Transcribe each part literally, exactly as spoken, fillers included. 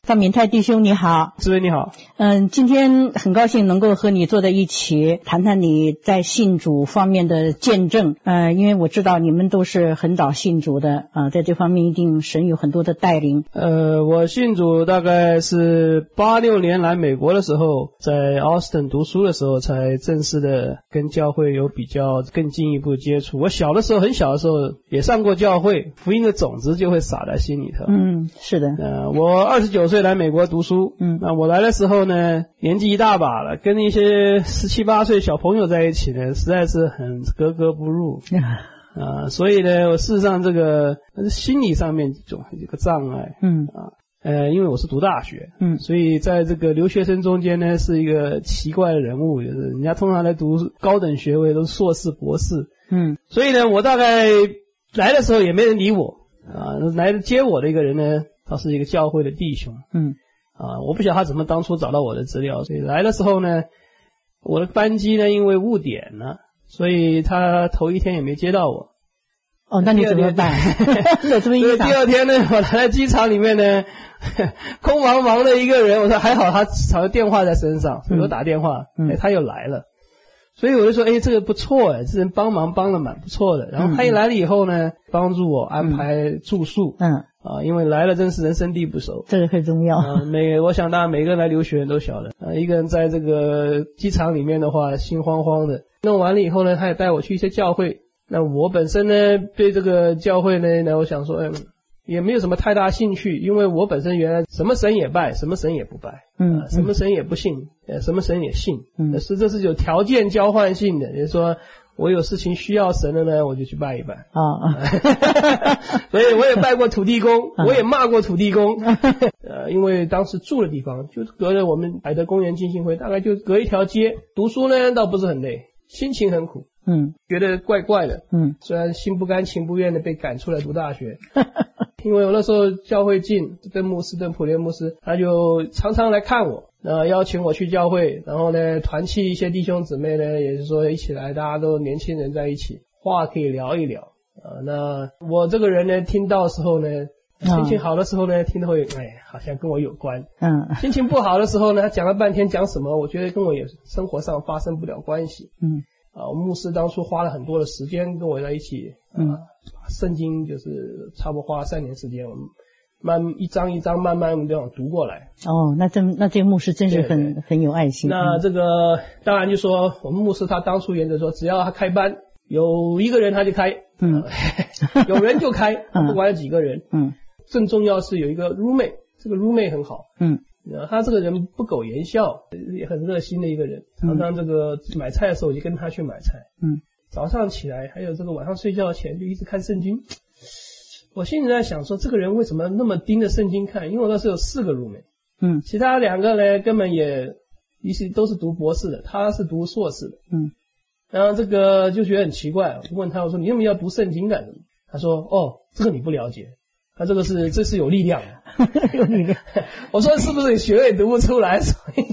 范敏泰弟兄你好。 志伟你好。 嗯，今天很高兴能够和你坐在一起，谈谈你在信主方面的见证。呃，因为我知道你们都是很早信主的，呃，在这方面一定神有很多的带领。 呃，我信主大概是八六年来美国的时候，在 Austin 读书的时候，才正式的跟教会有比较更进一步接触。我小的时候，很小的时候也上过教会，福音的种子就会撒在心里头。 嗯，是的。 呃，我二十九岁来美国读书，嗯，那我来的时候呢，年纪一大把了，跟一些十七八岁小朋友在一起呢，实在是很格格不入。啊、呃，所以呢，我事实上这个心理上面总有个障碍。嗯啊，呃，因为我是读大学，嗯，所以在这个留学生中间呢，是一个奇怪的人物，就是人家通常来读高等学位都是硕士、博士，嗯，所以呢，我大概来的时候也没人理我啊，来接我的一个人呢，他是一个教会的弟兄，嗯，啊，我不晓得他怎么当初找到我的资料，所以来的时候呢，我的班机呢因为误点了。所以他头一天也没接到我。 哦，那你怎么办？有这么一场。 第二天呢，我来到机场里面呢，空茫茫的一个人。我说还好他找个电话在身上，所以我打电话，嗯，哎，他又来了。所以我就说，哎，这个不错哎，这人帮忙帮的蛮不错的。然后他一来了以后呢，帮助我安排住宿。嗯。啊，因为来了真是人生地不熟， 这个很重要。 啊，每我想当然每个人来留学人都晓得，啊，一个人在这个机场里面的话，心慌慌的。弄完了以后呢，他也带我去一些教会。那我本身呢，对这个教会呢，那我想说，嗯，也没有什么太大兴趣，因为我本身原来什么神也拜，什么神也不拜，嗯，啊、什么神也不信，呃，什么神也信，嗯，是这是有条件交换性的，也就是说。我有事情需要神的呢，我就去拜一拜。啊啊！所以我也拜过土地公，我也骂过土地公。呃，因为当时住的地方就隔着我们海德公园浸信会，大概就隔一条街。读书呢倒不是很累，心情很苦。嗯，觉得怪怪的。嗯，虽然心不甘情不愿的被赶出来读大学。因为我那时候教会进，邓牧师、邓普莲牧师，他就常常来看我。呃，邀请我去教会，然后呢，团契一些弟兄姊妹呢，也是说一起来，大家都年轻人在一起，话可以聊一聊。呃，那我这个人呢，听到的时候呢，心情好的时候呢，听得会，哎，好像跟我有关。嗯。心情不好的时候呢，他讲了半天讲什么，我觉得跟我也生活上发生不了关系。嗯。啊，牧师当初花了很多的时间跟我在一起，嗯，圣经就是差不多花了三年时间，我们。慢一张一张慢慢这样读过来。哦， 那这那这个牧师真是很很有爱心。 那这个当然就说我们牧师他当初原则说，只要他开班有一个人他就开，嗯，有人就开，不管有几个人，嗯，更重要是有一个 roommate， 这个 roommate 很好，嗯，他这个人不苟言笑，也很热心的一个人，常常这个买菜的时候我就跟他去买菜，嗯，早上起来还有这个晚上睡觉前就一直看圣经。我心里在想说，这个人为什么那么盯着圣经看？因为我那时候有四个 roommate， 嗯，其他两个呢根本也一些都是读博士的，他是读硕士的，嗯，然后这个就觉得很奇怪，我就问他，我说你为什么要读圣经干什么？他说，哦，这个你不了解，他这个是这是有力量的，有力量。我说是不是你学位读不出来？所以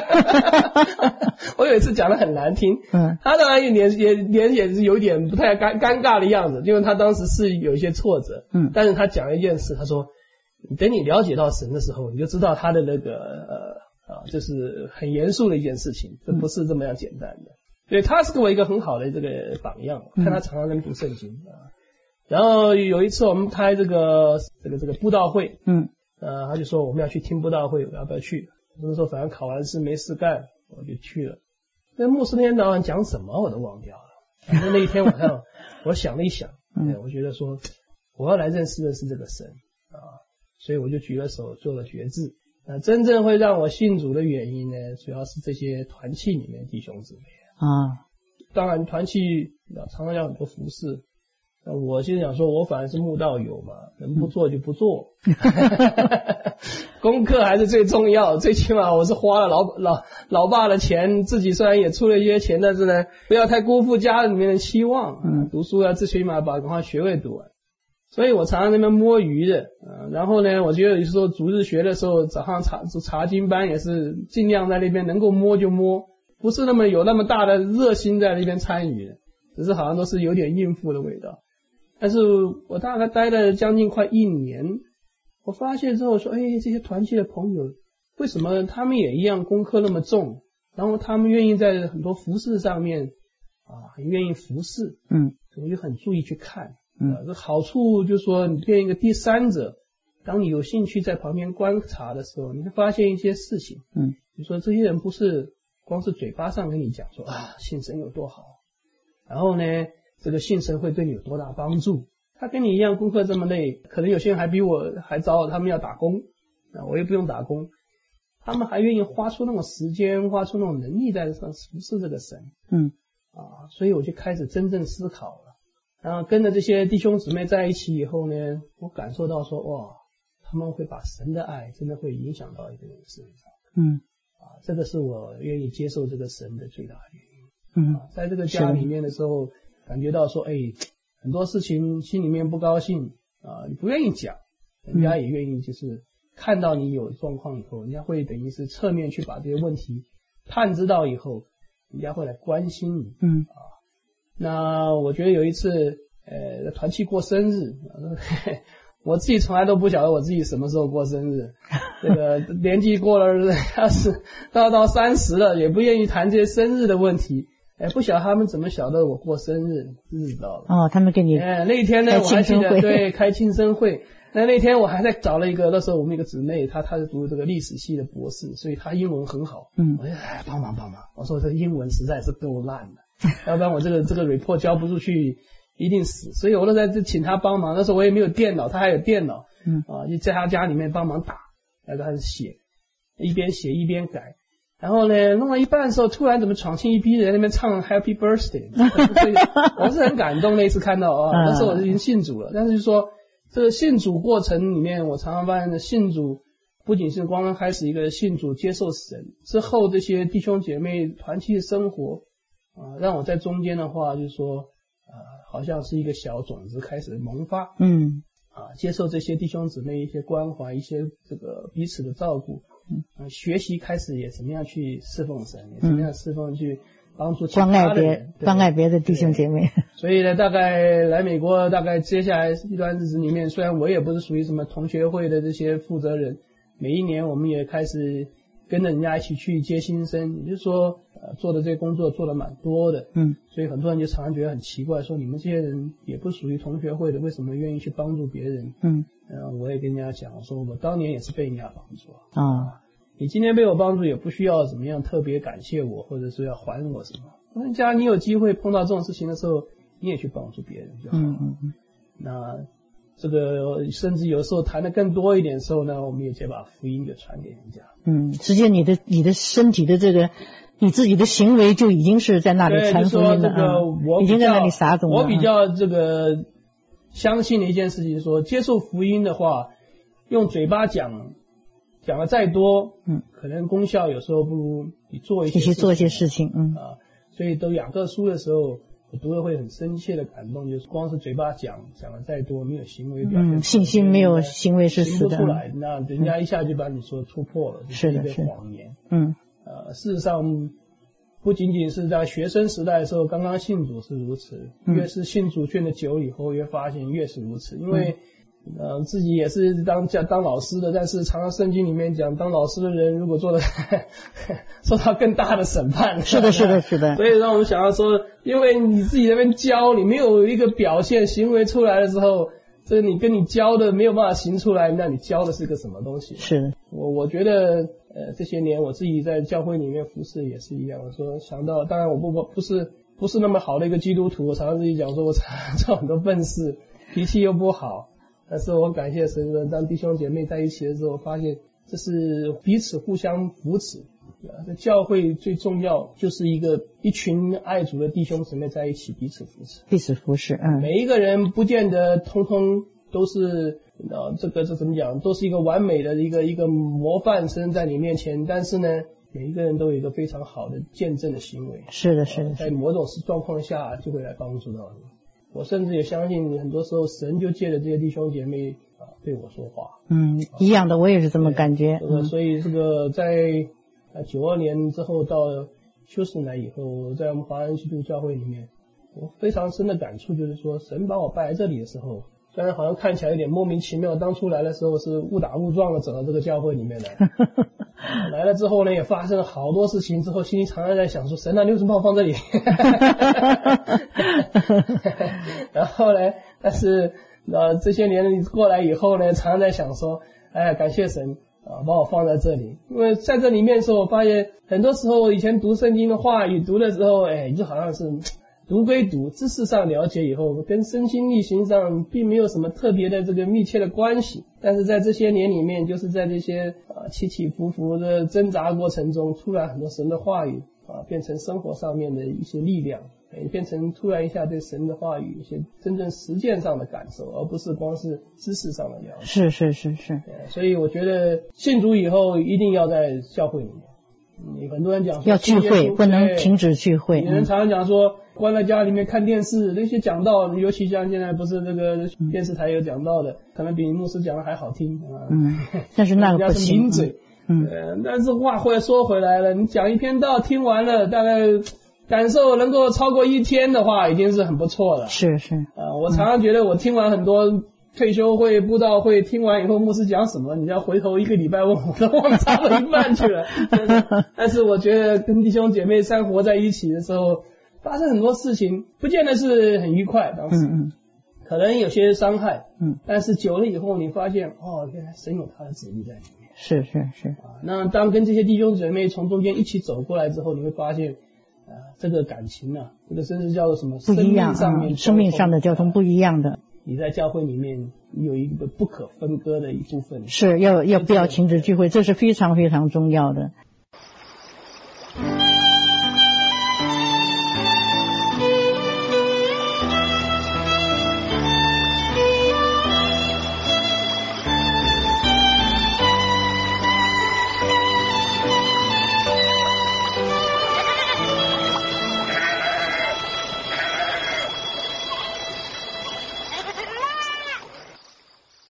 我有一次讲得很难听，嗯，他当然也脸也脸也是有点不太尴尴尬的样子，因为他当时是有一些挫折，嗯，但是他讲了一件事，他说，等你了解到神的时候，你就知道他的那个呃啊，就是很严肃的一件事情，这不是这么样简单的。所以他是给我一个很好的这个榜样，看他常常能读圣经啊。然后有一次我们开这个这个这个布道会，嗯，呃，他就说我们要去听布道会，我要不要去？我说反正考完试没事干，我就去了。那牧师那天早上讲什么我都忘掉了。反正那一天晚上我想了一想，嗯，我觉得说我要来认识的是这个神啊，所以我就举了手做了决志。那真正会让我信主的原因呢，主要是这些团契里面弟兄姊妹啊。当然团契常常要很多服侍。那我现在想说，我反而是慕道友嘛，能不做就不做，功课还是最重要。最起码我是花了老老老爸的钱，自己虽然也出了一些钱，但是呢，不要太辜负家里面的期望。嗯，读书要最起码把赶快学位读完。所以我常常在那边摸鱼的，呃，然后呢，我觉得有时候主日学的时候，早上查查经班也是尽量在那边能够摸就摸，不是那么有那么大的热心在那边参与的，只是好像都是有点应付的味道。但是我大概待了将近快一年， 我发现之后说，哎，这些团契的朋友为什么他们也一样功课那么重，然后他们愿意在很多服饰上面啊，很愿意服侍， 嗯， 我就很注意去看， 嗯， 呃，这好处就是说你变一个第三者，当你有兴趣在旁边观察的时候，你会发现一些事情， 嗯， 比如说这些人不是光是嘴巴上跟你讲说啊信神有多好，然后呢这个信神会对你有多大帮助，他跟你一样功课这么累，可能有些人还比我还糟，他们要打工，啊，我也不用打工，他们还愿意花出那种时间，花出那种能力在上服侍这个神， 嗯， 啊，所以我就开始真正思考了，然后跟着这些弟兄姊妹在一起以后呢，我感受到说，哇，他们会把神的爱真的会影响到一个人身上， 嗯， 啊，这个是我愿意接受这个神的最大的原因， 嗯， 啊，在这个家里面的时候，感觉到说，哎，很多事情心里面不高兴啊，你不愿意讲，人家也愿意就是看到你有状况以后，人家会等于是侧面去把这些问题探知到以后，人家会来关心你， 嗯， 啊，那我觉得有一次，呃，团契过生日，我自己从来都不晓得我自己什么时候过生日，这个年纪过了二十到到三十了，也不愿意谈这些生日的问题。哎，不晓得他们怎么晓得我过生日，不知道了。 哦，他们给你哎，那天呢，我还记得对开庆生会。那那天我还在找了一个，那时候我们一个姊妹，她她是读这个历史系的博士，所以她英文很好。 嗯， 我说哎，帮忙帮忙，我说这个英文实在是够烂的，要不然我这个这个 report 交不出去一定死。所以我都在这请她帮忙。那时候我也没有电脑，她还有电脑， 嗯啊，就在她家里面帮忙打，来开始写，一边写一边改。然后呢，弄到一半的时候，突然怎么闯进一批人在那边唱 Happy Birthday， 所以我是很感动。那一次看到啊，那时候我已经信主了，但是就是说这个信主过程里面，我常常发现信主不仅是刚刚开始一个信主接受神之后，这些弟兄姐妹团契生活啊，让我在中间的话，就是说啊，好像是一个小种子开始萌发， 嗯， 啊，接受这些弟兄姊妹一些关怀，一些这个彼此的照顾。嗯，学习开始也怎么样去侍奉神，也怎么样侍奉去帮助其他的人， 关爱别关爱别的弟兄姐妹。 所以呢，大概来美国，大概接下来一段日子里面，虽然我也不是属于什么同学会的这些负责人，每一年我们也开始跟着人家一起去接新生，也就是说，呃，做的这些工作做的蛮多的。嗯，所以很多人就常常觉得很奇怪，说你们这些人也不属于同学会的，为什么愿意去帮助别人？嗯。呃，我也跟人家讲说，我当年也是被人家帮助啊。你今天被我帮助，也不需要怎么样特别感谢我，或者是要还我什么。人家你有机会碰到这种事情的时候，你也去帮助别人就好了。嗯嗯嗯。那这个甚至有时候谈的更多一点的时候呢，我们也就把福音就传给人家。嗯， 直接你的你的身体的这个。你自己的行为就已经是在那里传福音的， 嗯， 已经在那里撒种了。 我比较这个相信的一件事情说，接受福音的话，用嘴巴讲讲的再多，嗯，可能功效有时候不如你做一些事情， 做一些事情，嗯啊，所以读雅各书的时候，我读的会很深切的感动，就是光是嘴巴讲讲的再多，没有行为表现， 嗯，信心没有行为是死的， 行不出来，那人家一下就把你说突破了， 是的， 是谎言， 嗯。 呃，事实上，不仅仅是在学生时代的时候，刚刚信主是如此，嗯，越是信主劝的久以后，越发现越是如此。因为，嗯，呃，自己也是当讲当老师的，但是常常圣经里面讲，当老师的人如果做的受到更大的审判。 是的，是的，是的。 所以让我们想要说，因为你自己在那边教，你没有一个表现行为出来的时候，这你跟你教的没有办法行出来，那你教的是个什么东西？ 是的，我我觉得。呃，这些年我自己在教会里面服侍也是一样。我说想到，当然我不不不是不是那么好的一个基督徒，我常常自己讲说，我常做很多笨事，脾气又不好。但是我感谢神说，当弟兄姐妹在一起的时候，发现这是彼此互相扶持。这教会最重要就是一个一群爱主的弟兄姊妹在一起彼此扶持， 彼此扶持。嗯， 每一个人不见得通通都是。呃，这个这怎么讲，都是一个完美的一个一个模范生在你面前，但是呢，每一个人都有一个非常好的见证的行为。 是的，是的， 在某种状况下就会来帮助到你。我甚至也相信，很多时候神就借着这些弟兄姐妹啊对我说话。 嗯，一样的，我也是这么感觉。 这个，所以这个在呃九二年之后到休斯顿来以后，在我们华人基督教会里面，我非常深的感触就是说，神把我摆在这里的时候。 虽然好像看起来有点莫名其妙，当初来的时候是误打误撞的走到这个教会里面来。来了之后呢，也发生了好多事情，之后心里常常在想说，神啊，你为什么把我放这里？然后呢，但是呃这些年过来以后呢，常常在想说，哎，感谢神啊，把我放在这里。因为在这里面的时候，我发现很多时候以前读圣经的话语读的时候，哎，就好像是读归读，知识上了解以后，跟身心力行上并没有什么特别的这个密切的关系。但是在这些年里面，就是在这些啊起起伏伏的挣扎过程中，突然很多神的话语啊变成生活上面的一些力量，也变成突然一下对神的话语一些真正实践上的感受，而不是光是知识上的了解。 是是是是。 所以我觉得信主以后一定要在教会里面。嗯，很多人讲说要聚会，不能停止聚会。 有人常常讲说，关在家里面看电视，那些讲道，尤其像现在不是这个电视台有讲道的，可能比牧师讲的还好听啊。 嗯，但是那个不行。 人家是名嘴。嗯、呃，但是话话说回来了，你讲一篇道听完了，大概感受能够超过一天的话，已经是很不错了。 是是。 啊、呃，我常常觉得我听完很多退休会、布道会，听完以后牧师讲什么，你要回头一个礼拜问我，都忘差了一半去了。但是我觉得跟弟兄姐妹生活在一起的时候，发生很多事情，不见得是很愉快，当时，嗯嗯，可能有些伤害，嗯，但是久了以后，你发现哦，原来神有他的旨意在里面。 是是是。 啊，那当跟这些弟兄姐妹从中间一起走过来之后，你会发现，啊，这个感情啊，这个甚至叫做什么？ 不一样， 生命上面、 啊，生命上的交通不一样的。 你在教会里面有一个不可分割的一部分， 是要要不要停止聚会，这是非常非常重要的。